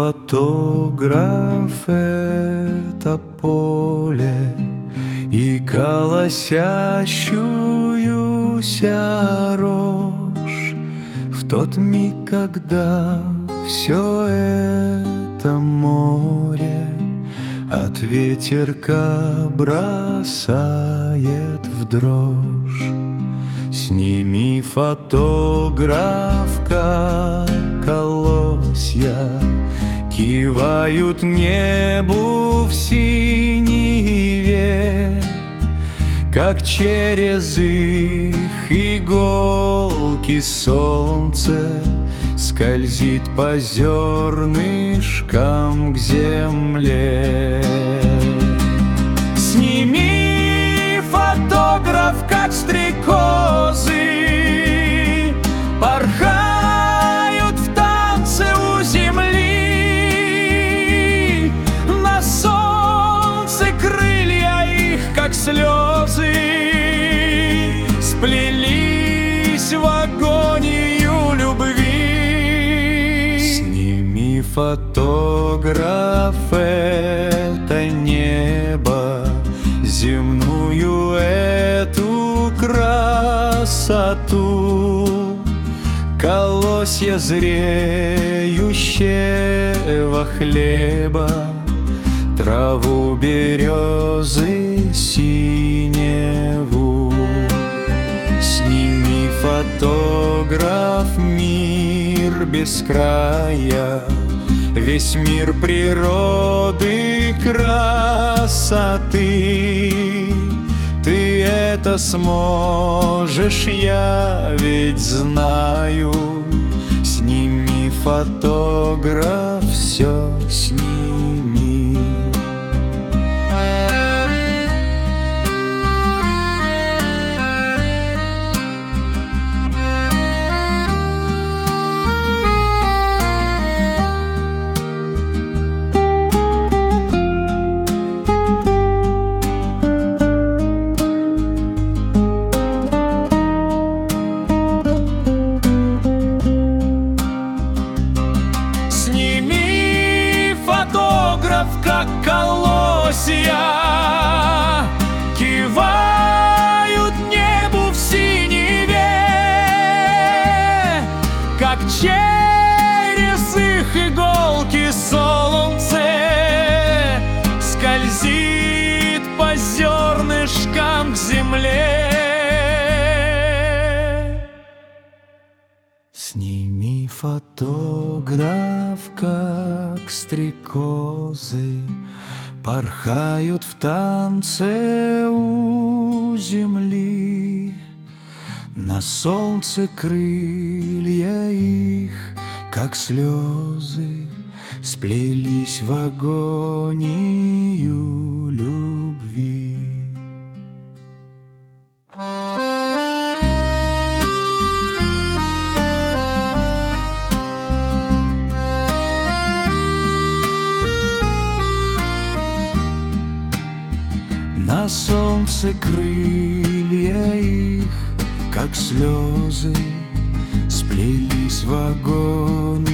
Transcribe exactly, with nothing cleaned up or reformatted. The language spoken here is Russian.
фотограф — это поле и колосящуюся рожь. В тот миг, когда все это море от ветерка бросает в дрожь, сними, фотограф, как колосья кивают небу в синеве, как через их иголки солнце скользит по зернышкам к земле. Сними, фотограф, как стрекозы порхают в танце у земли. На солнце крылья их, как слезы, сплелись в агонию любви. Сними, фотограф, это небо, земную эту красоту, колосья зреющего хлеба, траву, березы, синеву. Сними, фотограф, мир без края, весь мир природы красоты. Ты это сможешь, я ведь знаю. Сними, фотограф, все сними. Как колосья кивают небу в синеве, как через их иголки солнце скользит по зернышкам к земле. Сними, фотограф, как стрекозы порхают в танце у земли. На солнце крылья их, как слезы, сплелись в агонию любви. На солнце крылья их, как слезы, сплелись в огонь.